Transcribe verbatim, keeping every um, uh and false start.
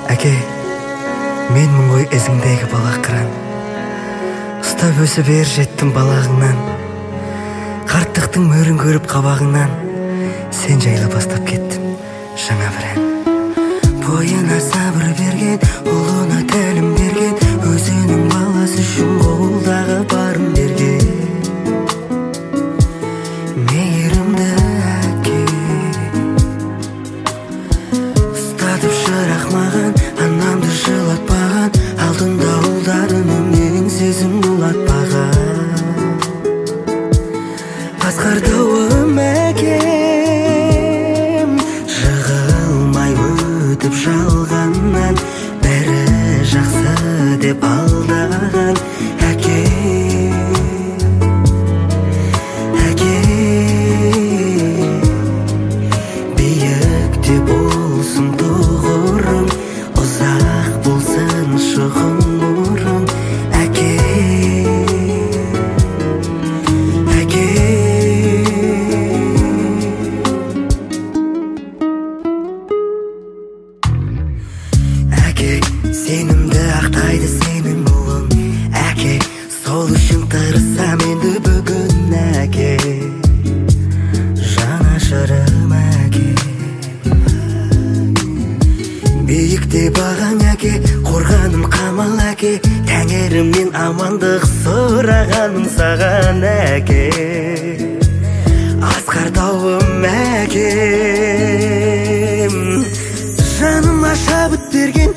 Әке, мен мұн ғой ізіңдегі бала қыран. Ұстап өсіп ер жеттім балағыңнан. Қарттықтың мөрін көріп қабағыңнан. Сен жайлы бастап кеттім жаңа бір ән. Бойына сабыр берген, ұлына тәлім берген, өзінің баласы үшін қолдағы барын берген. Мейірімді әке, ұстатып шырақ маған, анамды жылатпаған, алдында ұлдарының менің сезім бұлатпаған. Асқардауым әкем, жығылмай өтіп жалғаннан, бәрі жақсы деп алдаған әке. Әке, биікте болсын тұғырың, ұзақ болсын шығым нұрың. Әке, әке, әке, сенімді ақтайды сенің ұлың. Әке, сол үшін тырысам енді бүгін. Әке, жанашырым әке, биікте бағаң әке, қорғаным қамал әке, тәңірімнен амандық сұрағаным саған әке. Асқар тауым әкем, жаныма шабыт берген,